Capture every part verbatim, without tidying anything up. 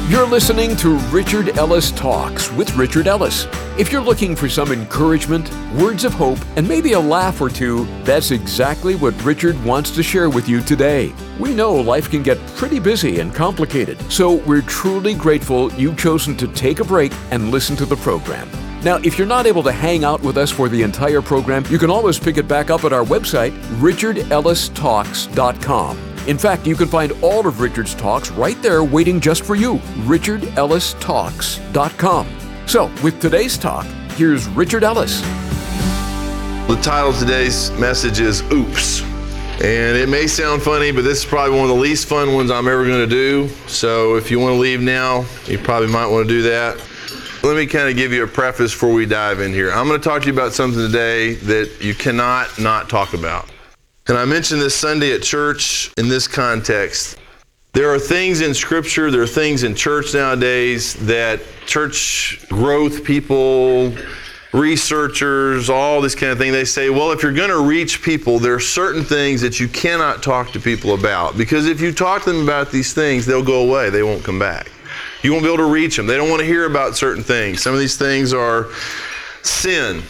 You're listening to Richard Ellis Talks with Richard Ellis. If you're looking for some encouragement, words of hope, and maybe a laugh or two, that's exactly what Richard wants to share with you today. We know life can get pretty busy and complicated, so we're truly grateful you've chosen to take a break and listen to the program. Now, if you're not able to hang out with us for the entire program, you can always pick it back up at our website, richard ellis talks dot com. In fact, you can find all of Richard's talks right there waiting just for you, richard ellis talks dot com. So, with today's talk, here's Richard Ellis. The title of today's message is Oops. And it may sound funny, but this is probably one of the least fun ones I'm ever going to do. So if you want to leave now, you probably might want to do that. Let me kind of give you a preface before we dive in here. I'm going to talk to you about something today that you cannot not talk about. And I mentioned this Sunday at church in this context. There are things in Scripture, there are things in church nowadays that church growth people, researchers, all this kind of thing, they say, well, if you're going to reach people, there are certain things that you cannot talk to people about. Because if you talk to them about these things, they'll go away. They won't come back. You won't be able to reach them. They don't want to hear about certain things. Some of these things are sin.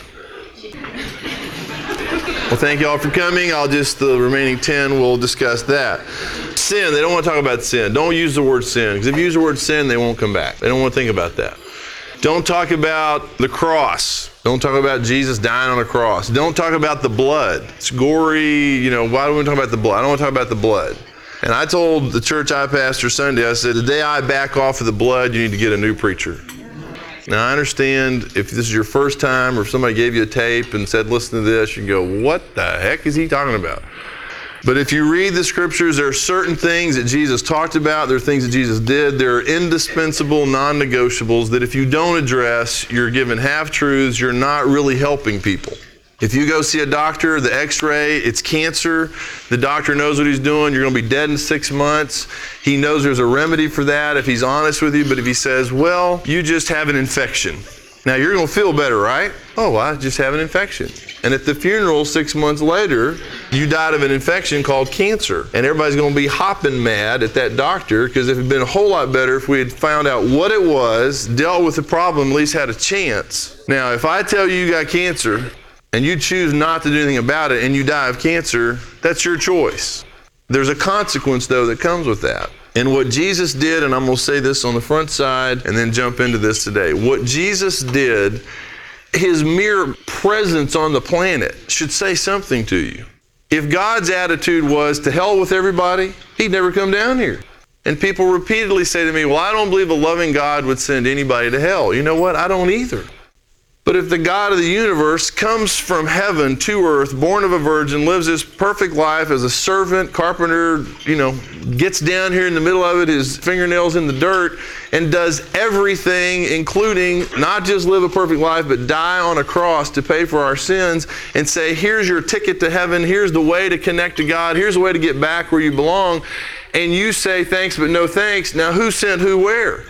Well, thank you all for coming. I'll just, the remaining ten, we'll discuss that. Sin, they don't want to talk about sin. Don't use the word sin, because if you use the word sin, they won't come back. They don't want to think about that. Don't talk about the cross. Don't talk about Jesus dying on a cross. Don't talk about the blood. It's gory, you know, why do we talk about the blood? I don't want to talk about the blood. And I told the church I pastor Sunday, I said, the day I back off of the blood, you need to get a new preacher. Now, I understand if this is your first time or if somebody gave you a tape and said, listen to this, you go, what the heck is he talking about? But if you read the Scriptures, there are certain things that Jesus talked about, there are things that Jesus did, there are indispensable non-negotiables that if you don't address, you're given half-truths, you're not really helping people. If you go see a doctor, the x-ray, it's cancer, the doctor knows what he's doing, you're going to be dead in six months. He knows there's a remedy for that if he's honest with you, but if he says, well, you just have an infection. Now you're going to feel better, right? Oh, I just have an infection. And at the funeral six months later, you died of an infection called cancer. And everybody's going to be hopping mad at that doctor because it would have been a whole lot better if we had found out what it was, dealt with the problem, at least had a chance. Now, if I tell you you got cancer, and you choose not to do anything about it, and you die of cancer, that's your choice. There's a consequence, though, that comes with that. And what Jesus did, and I'm going to say this on the front side, and then jump into this today. What Jesus did, his mere presence on the planet should say something to you. If God's attitude was to hell with everybody, he'd never come down here. And people repeatedly say to me, well, I don't believe a loving God would send anybody to hell. You know what? I don't either. But if the God of the universe comes from heaven to earth, born of a virgin, lives his perfect life as a servant, carpenter, you know, gets down here in the middle of it, his fingernails in the dirt, and does everything, including not just live a perfect life, but die on a cross to pay for our sins, and say, here's your ticket to heaven, here's the way to connect to God, here's the way to get back where you belong, and you say thanks but no thanks. Now who sent who where?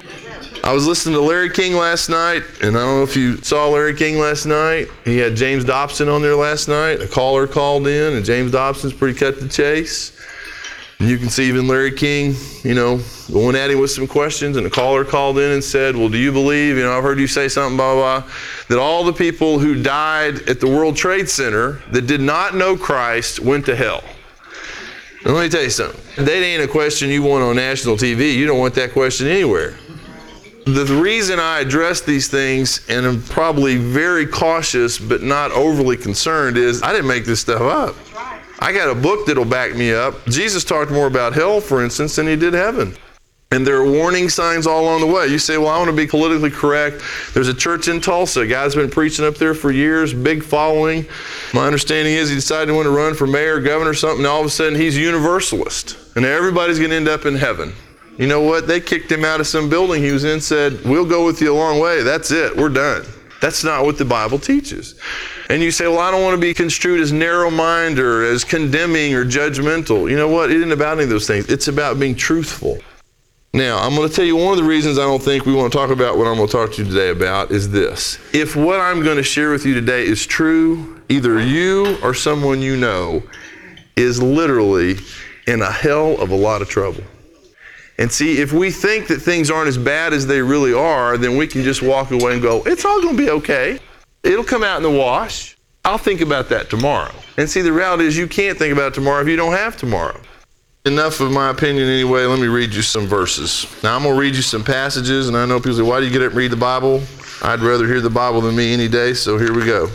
I was listening to Larry King last night, and I don't know if you saw Larry King last night. He had James Dobson on there last night. A caller called in, and James Dobson's pretty cut to the chase. And you can see even Larry King, you know, going at him with some questions, and a caller called in and said, well, do you believe, you know, I've heard you say something, blah, blah, blah, that all the people who died at the World Trade Center that did not know Christ went to hell. Now, let me tell you something. That ain't a question you want on national T V. You don't want that question anywhere. The reason I address these things, and I'm probably very cautious but not overly concerned, is I didn't make this stuff up. I got a book that'll back me up. Jesus talked more about hell, for instance, than he did heaven. And there are warning signs all along the way. You say, well, I want to be politically correct. There's a church in Tulsa. A guy's been preaching up there for years, big following. My understanding is he decided he wanted to run for mayor, governor, or something, and all of a sudden he's universalist. And everybody's going to end up in heaven. You know what? They kicked him out of some building he was in, said, we'll go with you a long way. That's it. We're done. That's not what the Bible teaches. And you say, well, I don't want to be construed as narrow-minded or as condemning or judgmental. You know what? It isn't about any of those things. It's about being truthful. Now, I'm going to tell you one of the reasons I don't think we want to talk about what I'm going to talk to you today about is this. If what I'm going to share with you today is true, either you or someone you know is literally in a hell of a lot of trouble. And see, if we think that things aren't as bad as they really are, then we can just walk away and go, it's all going to be okay. It'll come out in the wash. I'll think about that tomorrow. And see, the reality is you can't think about it tomorrow if you don't have tomorrow. Enough of my opinion anyway. Let me read you some verses. Now, I'm going to read you some passages, and I know people say, why do you get up and read the Bible? I'd rather hear the Bible than me any day, so here we go.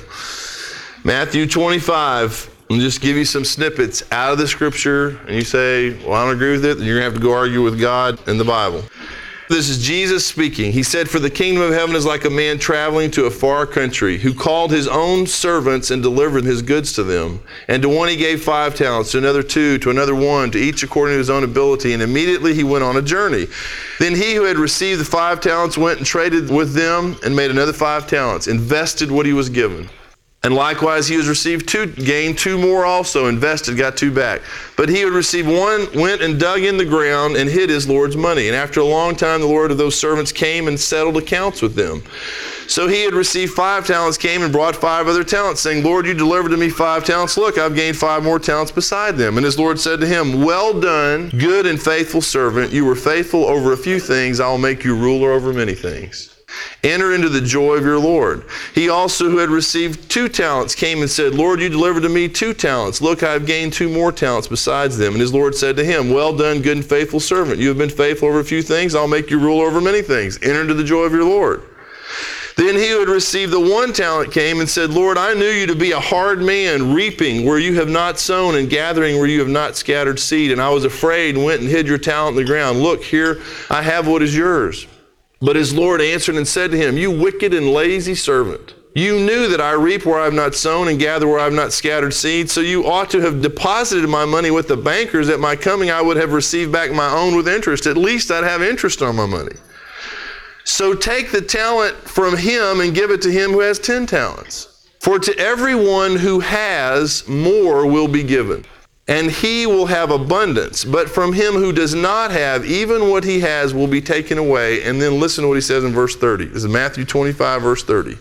Matthew twenty-five. And just give you some snippets out of the scripture, and you say, well, I don't agree with it, then you're going to have to go argue with God and the Bible. This is Jesus speaking. He said, for the kingdom of heaven is like a man traveling to a far country, who called his own servants and delivered his goods to them. And to one he gave five talents, to another two, to another one, to each according to his own ability. And immediately he went on a journey. Then he who had received the five talents went and traded with them and made another five talents, invested what he was given. And likewise, he who has received two, gained two more also, invested, got two back. But he who had received one went and dug in the ground and hid his Lord's money. And after a long time, the Lord of those servants came and settled accounts with them. So he had received five talents, came and brought five other talents, saying, Lord, you delivered to me five talents. Look, I've gained five more talents beside them. And his Lord said to him, well done, good and faithful servant. You were faithful over a few things. I will make you ruler over many things. Enter into the joy of your Lord. He also who had received two talents came and said, Lord, you delivered to me two talents. Look, I have gained two more talents besides them. And his Lord said to him, well done, good and faithful servant. You have been faithful over a few things. I'll make you ruler over many things. Enter into the joy of your Lord. Then he who had received the one talent came and said, Lord, I knew you to be a hard man, reaping where you have not sown and gathering where you have not scattered seed. And I was afraid and went and hid your talent in the ground. Look, here I have what is yours. But his Lord answered and said to him, you wicked and lazy servant, you knew that I reap where I have not sown and gather where I have not scattered seed, so you ought to have deposited my money with the bankers. At my coming I would have received back my own with interest. At least I'd have interest on my money. So take the talent from him and give it to him who has ten talents. For to everyone who has, more will be given, and he will have abundance. But from him who does not have, even what he has will be taken away. And then listen to what he says in verse thirty. This is Matthew twenty-five, verse thirty.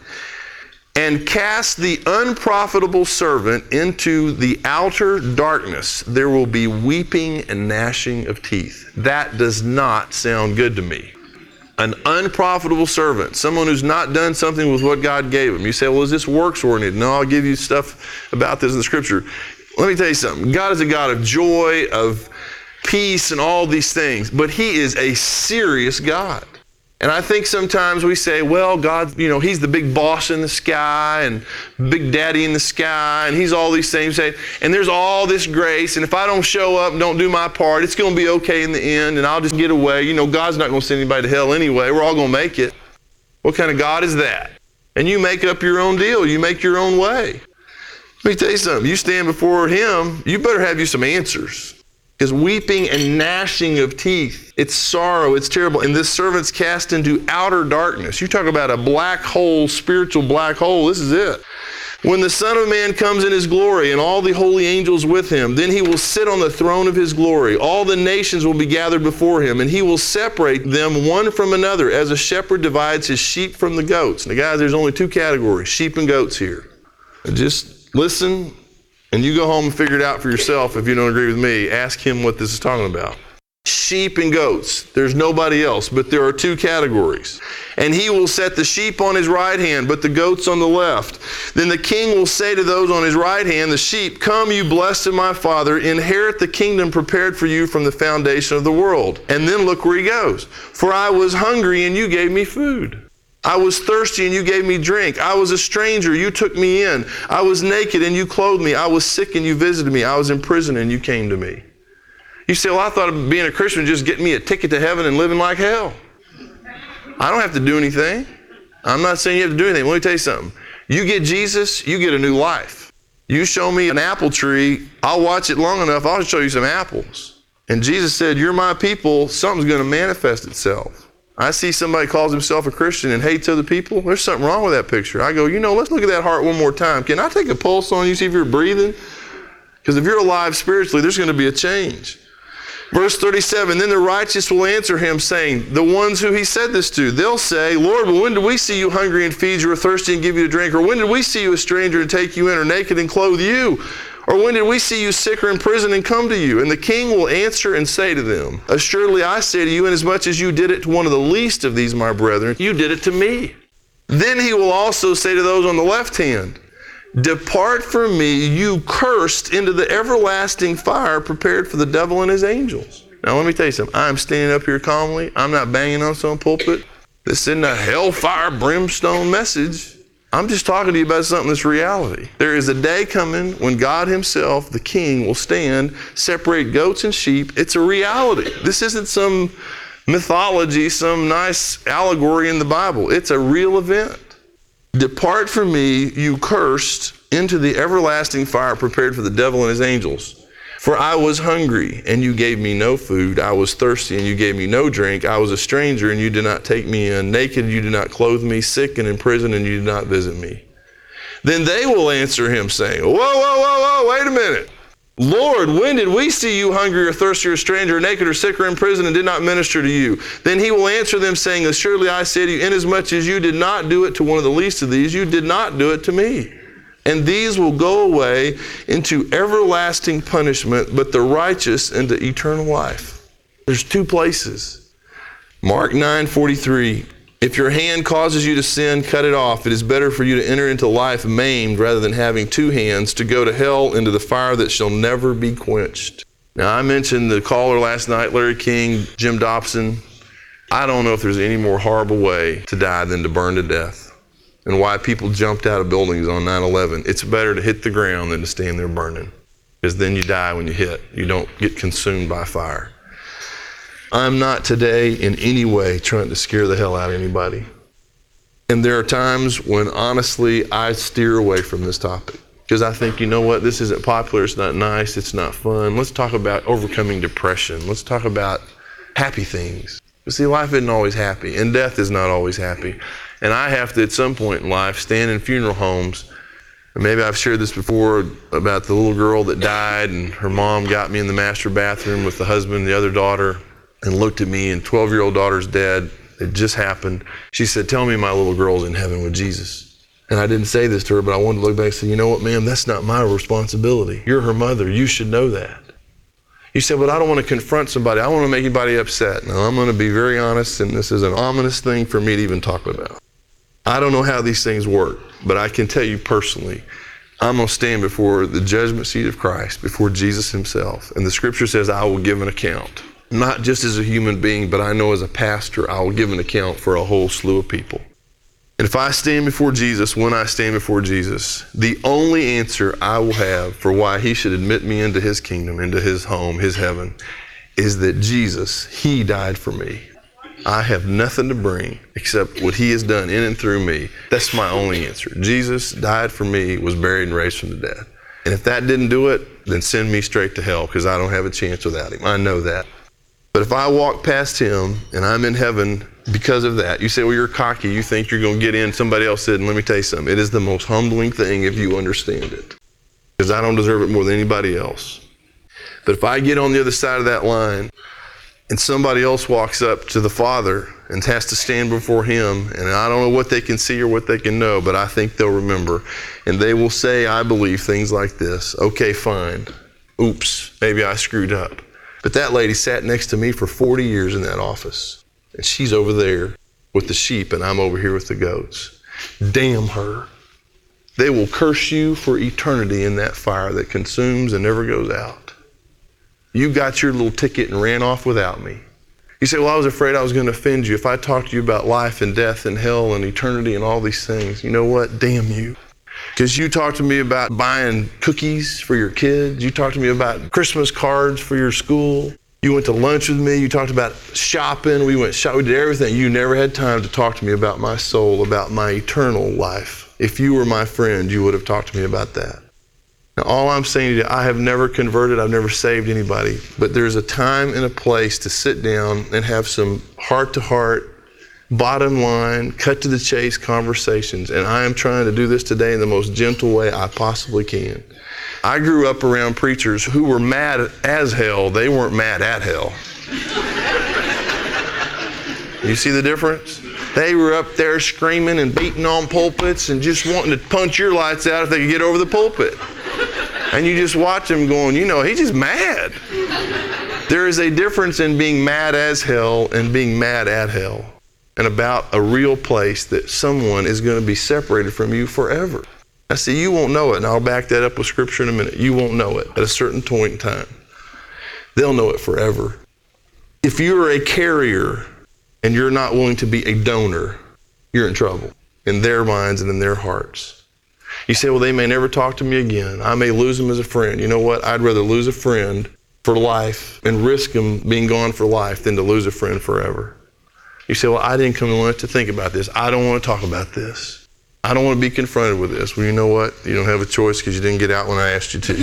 And cast the unprofitable servant into the outer darkness. There will be weeping and gnashing of teeth. That does not sound good to me. An unprofitable servant, someone who's not done something with what God gave him. You say, well, is this works oriented? No, I'll give you stuff about this in the scripture. Let me tell you something. God is a God of joy, of peace, and all these things. But he is a serious God. And I think sometimes we say, well, God, you know, he's the big boss in the sky and big daddy in the sky, and he's all these things. And there's all this grace, and if I don't show up and don't do my part, it's going to be okay in the end, and I'll just get away. You know, God's not going to send anybody to hell anyway. We're all going to make it. What kind of God is that? And you make up your own deal. You make your own way. Let me tell you something. You stand before him, you better have you some answers. Because weeping and gnashing of teeth, it's sorrow, it's terrible. And this servant's cast into outer darkness. You talk about a black hole, spiritual black hole, this is it. When the Son of Man comes in his glory and all the holy angels with him, then he will sit on the throne of his glory. All the nations will be gathered before him, and he will separate them one from another as a shepherd divides his sheep from the goats. Now guys, there's only two categories, sheep and goats here. Just listen, and you go home and figure it out for yourself. If you don't agree with me, ask him what this is talking about. Sheep and goats. There's nobody else, but there are two categories. And he will set the sheep on his right hand, but the goats on the left. Then the king will say to those on his right hand, the sheep, come, you blessed of my Father, inherit the kingdom prepared for you from the foundation of the world. And then look where he goes. For I was hungry and you gave me food. I was thirsty and you gave me drink. I was a stranger, you took me in. I was naked and you clothed me. I was sick and you visited me. I was in prison and you came to me. You say, well, I thought being a Christian would just get me a ticket to heaven and living like hell. I don't have to do anything. I'm not saying you have to do anything. Let me tell you something. You get Jesus, you get a new life. You show me an apple tree, I'll watch it long enough, I'll show you some apples. And Jesus said, you're my people, something's going to manifest itself. I see somebody calls himself a Christian and hates other people. There's something wrong with that picture. I go, you know, let's look at that heart one more time. Can I take a pulse on you, see if you're breathing? Because if you're alive spiritually, there's going to be a change. Verse thirty-seven, then the righteous will answer him, saying, the ones who he said this to, they'll say, Lord, well, when did we see you hungry and feed you, or thirsty and give you a drink? Or when did we see you a stranger and take you in, or naked and clothe you? Or when did we see you sick or in prison and come to you? And the king will answer and say to them, assuredly I say to you, inasmuch as you did it to one of the least of these my brethren, you did it to me. Then he will also say to those on the left hand, depart from me, you cursed, into the everlasting fire prepared for the devil and his angels. Now let me tell you something. I'm standing up here calmly. I'm not banging on some pulpit. This isn't a hellfire brimstone message. I'm just talking to you about something that's reality. There is a day coming when God himself, the king, will stand, separate goats and sheep. It's a reality. This isn't some mythology, some nice allegory in the Bible. It's a real event. Depart from me, you cursed, into the everlasting fire prepared for the devil and his angels. For I was hungry, and you gave me no food. I was thirsty, and you gave me no drink. I was a stranger, and you did not take me in. Naked, you did not clothe me. Sick and in prison, and you did not visit me. Then they will answer him, saying, whoa, whoa, whoa, whoa, wait a minute. Lord, when did we see you hungry or thirsty or stranger or naked or sick or in prison and did not minister to you? Then he will answer them, saying, assuredly I say to you, inasmuch as you did not do it to one of the least of these, you did not do it to me. And these will go away into everlasting punishment, but the righteous into eternal life. There's two places. Mark nine forty-three. If your hand causes you to sin, cut it off. It is better for you to enter into life maimed rather than having two hands, to go to hell into the fire that shall never be quenched. Now, I mentioned the caller last night, Larry King, Jim Dobson. I don't know if there's any more horrible way to die than to burn to death. And why people jumped out of buildings on nine eleven. It's better to hit the ground than to stand there burning, because then you die when you hit. You don't get consumed by fire. I'm not today in any way trying to scare the hell out of anybody. And there are times when honestly I steer away from this topic, because I think, you know what, this isn't popular, it's not nice, it's not fun. Let's talk about overcoming depression. Let's talk about happy things. You see, life isn't always happy, and death is not always happy. And I have to, at some point in life, stand in funeral homes. And maybe I've shared this before about the little girl that died, and her mom got me in the master bathroom with the husband and the other daughter and looked at me, and twelve-year-old daughter's dead. It just happened. She said, tell me my little girl's in heaven with Jesus. And I didn't say this to her, but I wanted to look back and say, you know what, ma'am, that's not my responsibility. You're her mother. You should know that. You said, but I don't want to confront somebody. I don't want to make anybody upset. Now, I'm going to be very honest, and this is an ominous thing for me to even talk about. I don't know how these things work, but I can tell you personally, I'm going to stand before the judgment seat of Christ, before Jesus himself. And the scripture says, I will give an account. Not just as a human being, but I know as a pastor, I will give an account for a whole slew of people. And if I stand before Jesus, when I stand before Jesus, the only answer I will have for why he should admit me into his kingdom, into his home, his heaven, is that Jesus, he died for me. I have nothing to bring except what he has done in and through me. That's my only answer. Jesus died for me, was buried and raised from the dead. And if that didn't do it, then send me straight to hell, because I don't have a chance without him. I know that. But if I walk past him and I'm in heaven because of that, you say, well, you're cocky. You think you're going to get in. Somebody else said, and let me tell you something. It is the most humbling thing if you understand it, because I don't deserve it more than anybody else. But if I get on the other side of that line, and somebody else walks up to the Father and has to stand before him, and I don't know what they can see or what they can know, but I think they'll remember. And they will say, I believe, things like this. Okay, fine. Oops, maybe I screwed up. But that lady sat next to me for forty years in that office, and she's over there with the sheep, and I'm over here with the goats. Damn her. They will curse you for eternity in that fire that consumes and never goes out. You got your little ticket and ran off without me. You say, well, I was afraid I was going to offend you. If I talked to you about life and death and hell and eternity and all these things, you know what? Damn you. Because you talked to me about buying cookies for your kids. You talked to me about Christmas cards for your school. You went to lunch with me. You talked about shopping. We went shop. We did everything. You never had time to talk to me about my soul, about my eternal life. If you were my friend, you would have talked to me about that. Now, all I'm saying to you, I have never converted, I've never saved anybody, but there's a time and a place to sit down and have some heart-to-heart, bottom line, cut to the chase conversations, and I am trying to do this today in the most gentle way I possibly can. I grew up around preachers who were mad as hell. They weren't mad at hell. You see the difference? They were up there screaming and beating on pulpits and just wanting to punch your lights out if they could get over the pulpit. And you just watch him going, you know, he's just mad. There is a difference in being mad as hell and being mad at hell, and about a real place that someone is going to be separated from you forever. I see, you won't know it, and I'll back that up with scripture in a minute. You won't know it at a certain point in time. They'll know it forever. If you're a carrier and you're not willing to be a donor, you're in trouble in their minds and in their hearts. You say, well, they may never talk to me again. I may lose them as a friend. You know what? I'd rather lose a friend for life and risk them being gone for life than to lose a friend forever. You say, well, I didn't come to to think about this. I don't want to talk about this. I don't want to be confronted with this. Well, you know what? You don't have a choice because you didn't get out when I asked you to.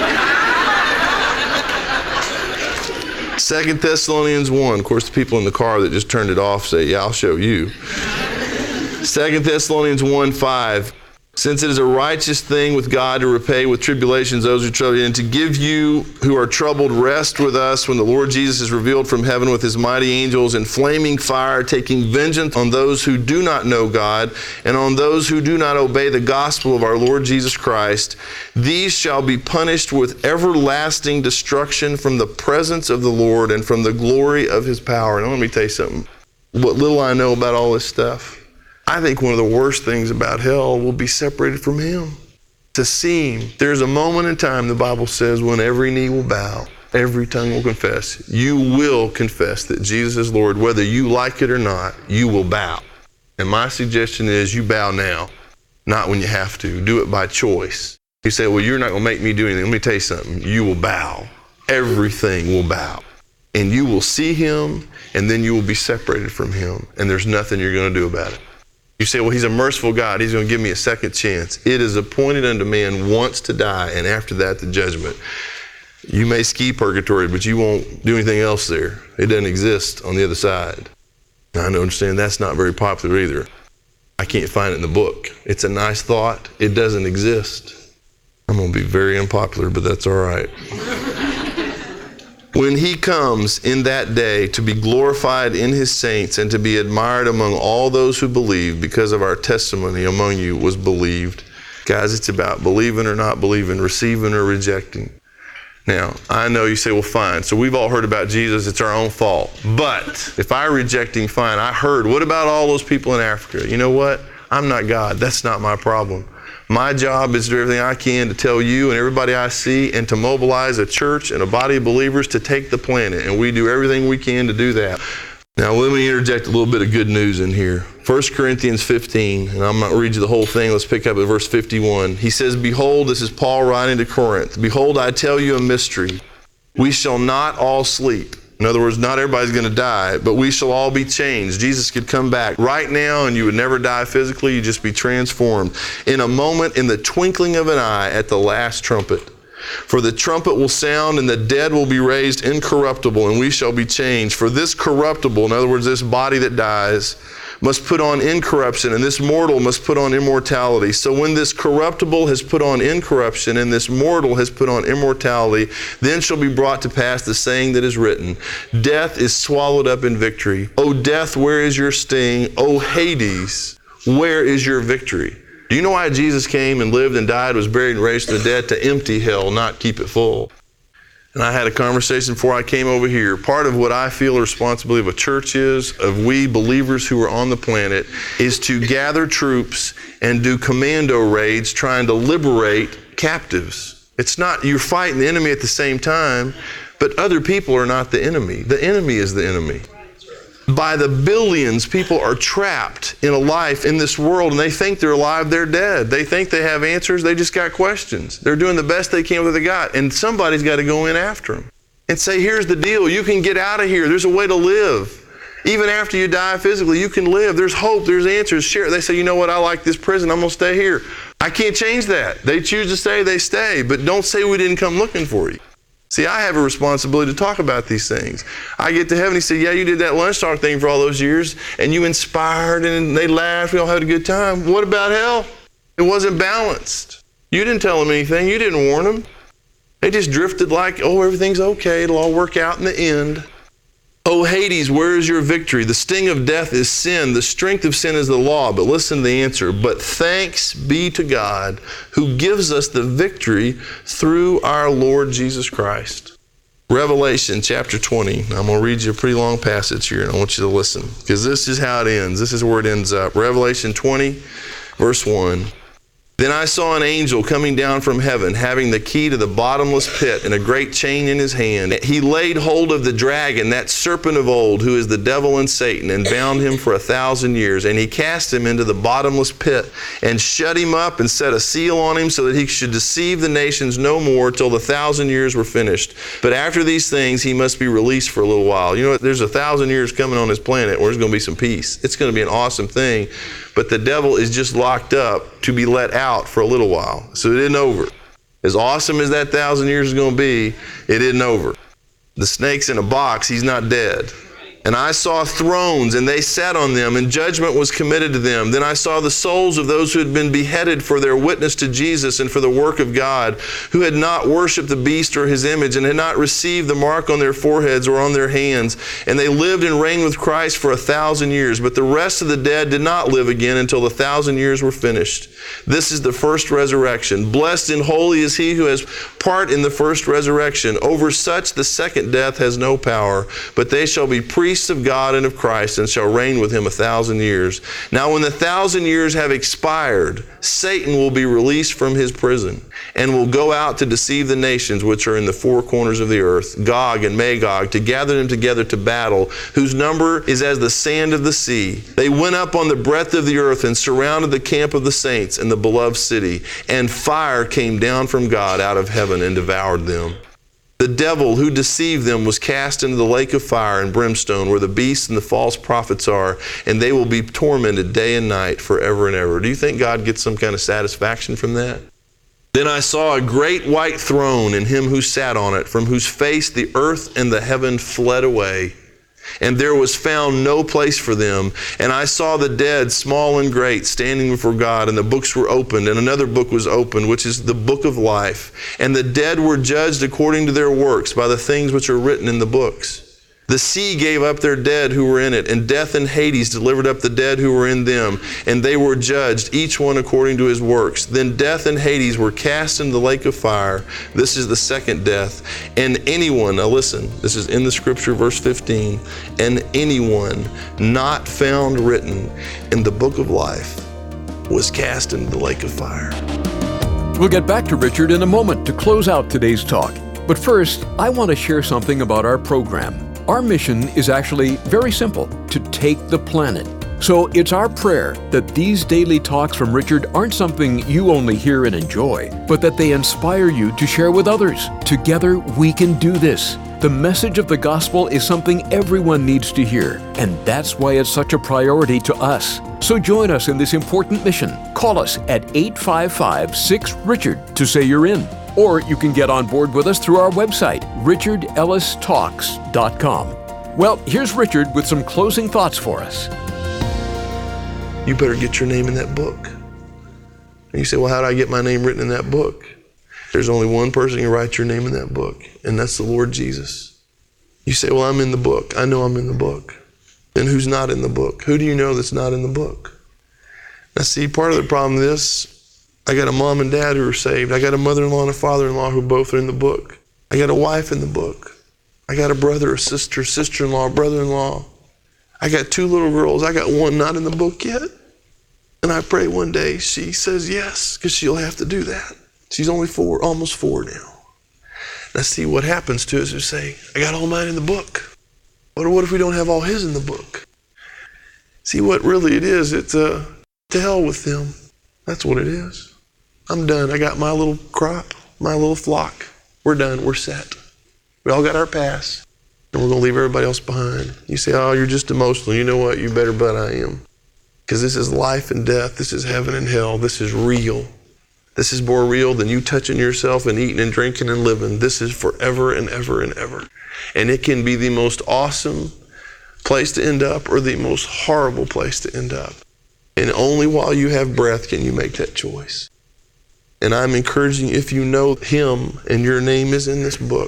Second Thessalonians one. Of course, the people in the car that just turned it off say, yeah, I'll show you. Second Thessalonians one five. Since it is a righteous thing with God to repay with tribulations those who trouble you, and to give you who are troubled rest with us when the Lord Jesus is revealed from heaven with his mighty angels in flaming fire, taking vengeance on those who do not know God and on those who do not obey the gospel of our Lord Jesus Christ. These shall be punished with everlasting destruction from the presence of the Lord and from the glory of his power. Now let me tell you something. What little I know about all this stuff, I think one of the worst things about hell will be separated from him. To see him. There's a moment in time, the Bible says, when every knee will bow, every tongue will confess. You will confess that Jesus is Lord. Whether you like it or not, you will bow. And my suggestion is you bow now, not when you have to. Do it by choice. You say, well, you're not going to make me do anything. Let me tell you something. You will bow. Everything will bow. And you will see him, and then you will be separated from him. And there's nothing you're going to do about it. You say, well, he's a merciful God. He's going to give me a second chance. It is appointed unto man once to die, and after that, the judgment. You may ski purgatory, but you won't do anything else there. It doesn't exist on the other side. Now, I understand that's not very popular either. I can't find it in the book. It's a nice thought. It doesn't exist. I'm going to be very unpopular, but that's all right. When he comes in that day to be glorified in his saints and to be admired among all those who believe, because of our testimony among you was believed. Guys, it's about believing or not believing, receiving or rejecting. Now, I know you say, well, fine. So we've all heard about Jesus. It's our own fault. But if I reject him, fine. I heard, what about all those people in Africa? You know what? I'm not God. That's not my problem. My job is to do everything I can to tell you and everybody I see and to mobilize a church and a body of believers to take the planet. And we do everything we can to do that. Now, let me interject a little bit of good news in here. First Corinthians fifteen, and I'm not read you the whole thing. Let's pick up at verse fifty-one. He says, behold, this is Paul writing to Corinth. Behold, I tell you a mystery. We shall not all sleep. In other words, not everybody's going to die, but we shall all be changed. Jesus could come back right now and you would never die physically. You'd just be transformed in a moment, in the twinkling of an eye, at the last trumpet. For the trumpet will sound and the dead will be raised incorruptible, and we shall be changed. For this corruptible, in other words, this body that dies, must put on incorruption, and this mortal must put on immortality. So when this corruptible has put on incorruption, and this mortal has put on immortality, then shall be brought to pass the saying that is written, death is swallowed up in victory. O death, where is your sting? O Hades, where is your victory? Do you know why Jesus came and lived and died, was buried and raised from the dead? To empty hell, not keep it full. And I had a conversation before I came over here. Part of what I feel the responsibility of a church is, of we believers who are on the planet, is to gather troops and do commando raids trying to liberate captives. It's not, you're fighting the enemy at the same time, but other people are not the enemy. The enemy is the enemy. By the billions, people are trapped in a life in this world, and they think they're alive, they're dead. They think they have answers, they just got questions. They're doing the best they can with what they got, and somebody's got to go in after them and say, here's the deal, you can get out of here, there's a way to live. Even after you die physically, you can live. There's hope, there's answers. Share. They say, you know what, I like this prison, I'm going to stay here. I can't change that. They choose to stay, they stay, but don't say we didn't come looking for you. See, I have a responsibility to talk about these things. I get to heaven, he said, yeah, you did that lunch talk thing for all those years, and you inspired, and they laughed, we all had a good time. What about hell? It wasn't balanced. You didn't tell them anything. You didn't warn them. They just drifted like, oh, everything's okay. It'll all work out in the end. O Hades, where is your victory? The sting of death is sin. The strength of sin is the law. But listen to the answer. But thanks be to God who gives us the victory through our Lord Jesus Christ. Revelation chapter twenty. I'm going to read you a pretty long passage here, and I want you to listen, because this is how it ends. This is where it ends up. Revelation twenty, verse one. Then I saw an angel coming down from heaven, having the key to the bottomless pit and a great chain in his hand. He laid hold of the dragon, that serpent of old, who is the devil and Satan, and bound him for a thousand years. And he cast him into the bottomless pit and shut him up and set a seal on him, so that he should deceive the nations no more till the thousand years were finished. But after these things, he must be released for a little while. You know what? There's a thousand years coming on this planet where there's going to be some peace. It's going to be an awesome thing. But the devil is just locked up to be let out for a little while. So it isn't over. As awesome as that thousand years is going to be, it isn't over. The snake's in a box. He's not dead. And I saw thrones, and they sat on them, and judgment was committed to them. Then I saw the souls of those who had been beheaded for their witness to Jesus and for the work of God, who had not worshipped the beast or his image, and had not received the mark on their foreheads or on their hands. And they lived and reigned with Christ for a thousand years. But the rest of the dead did not live again until the thousand years were finished. This is the first resurrection. Blessed and holy is he who has part in the first resurrection. Over such the second death has no power, but they shall be priests of God and of Christ, and shall reign with him a thousand years. Now when the thousand years have expired, Satan will be released from his prison, and will go out to deceive the nations which are in the four corners of the earth, Gog and Magog, to gather them together to battle, whose number is as the sand of the sea. They went up on the breadth of the earth and surrounded the camp of the saints and the beloved city, and fire came down from God out of heaven and devoured them. The devil who deceived them was cast into the lake of fire and brimstone, where the beast and the false prophets are, and they will be tormented day and night forever and ever. Do you think God gets some kind of satisfaction from that? Then I saw a great white throne, and him who sat on it, from whose face the earth and the heaven fled away. And there was found no place for them. And I saw the dead, small and great, standing before God, and the books were opened, and another book was opened, which is the book of life. And the dead were judged according to their works by the things which are written in the books. The sea gave up their dead who were in it, and death and Hades delivered up the dead who were in them, and they were judged, each one according to his works. Then death and Hades were cast into the lake of fire. This is the second death. And anyone, now listen, this is in the scripture, verse fifteen, and anyone not found written in the book of life was cast into the lake of fire. We'll get back to Richard in a moment to close out today's talk. But first, I want to share something about our program. Our mission is actually very simple, to take the planet. So it's our prayer that these daily talks from Richard aren't something you only hear and enjoy, but that they inspire you to share with others. Together, we can do this. The message of the gospel is something everyone needs to hear, and that's why it's such a priority to us. So join us in this important mission. Call us at eight five five, six, Richard to say you're in. Or you can get on board with us through our website, richard ellis talks dot com. Well, here's Richard with some closing thoughts for us. You better get your name in that book. And you say, well, how do I get my name written in that book? There's only one person who writes your name in that book, and that's the Lord Jesus. You say, well, I'm in the book. I know I'm in the book. Then who's not in the book? Who do you know that's not in the book? Now, see, part of the problem is this. I got a mom and dad who are saved. I got a mother-in-law and a father-in-law who both are in the book. I got a wife in the book. I got a brother, a sister, sister-in-law, brother-in-law. I got two little girls. I got one not in the book yet. And I pray one day she says yes, because she'll have to do that. She's only four, almost four now. Now see, what happens to us is say, I got all mine in the book. But what if we don't have all his in the book? See, what really it is, it's uh, to hell with them. That's what it is. I'm done. I got my little crop, my little flock. We're done. We're set. We all got our pass, and we're going to leave everybody else behind. You say, oh, you're just emotional. You know what? You better bet I am. Because this is life and death. This is heaven and hell. This is real. This is more real than you touching yourself and eating and drinking and living. This is forever and ever and ever. And it can be the most awesome place to end up or the most horrible place to end up. And only while you have breath can you make that choice. And I'm encouraging you, if you know him and your name is in this book,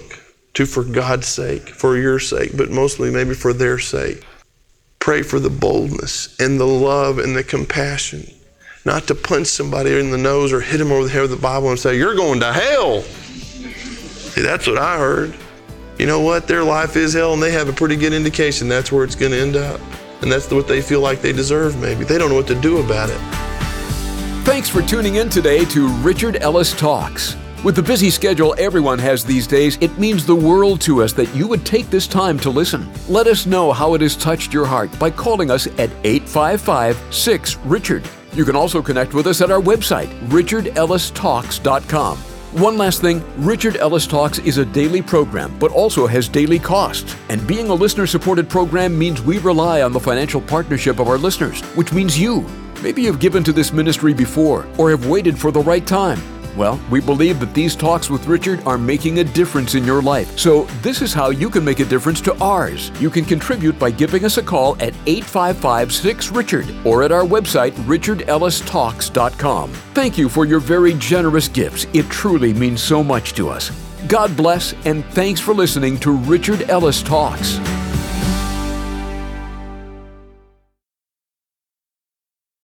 to, for God's sake, for your sake, but mostly maybe for their sake. Pray for the boldness and the love and the compassion, not to punch somebody in the nose or hit them over the head with the Bible and say, you're going to hell. See, that's what I heard. You know what? Their life is hell, and they have a pretty good indication that's where it's going to end up. And that's what they feel like they deserve, maybe. They don't know what to do about it. Thanks for tuning in today to Richard Ellis Talks. With the busy schedule everyone has these days, it means the world to us that you would take this time to listen. Let us know how it has touched your heart by calling us at eight five five, six, Richard. You can also connect with us at our website, richard ellis talks dot com. One last thing, Richard Ellis Talks is a daily program, but also has daily costs. And being a listener-supported program means we rely on the financial partnership of our listeners, which means you. Maybe you've given to this ministry before, or have waited for the right time. Well, we believe that these talks with Richard are making a difference in your life. So this is how you can make a difference to ours. You can contribute by giving us a call at eight five five, six, Richard or at our website, richard ellis talks dot com. Thank you for your very generous gifts. It truly means so much to us. God bless, and thanks for listening to Richard Ellis Talks.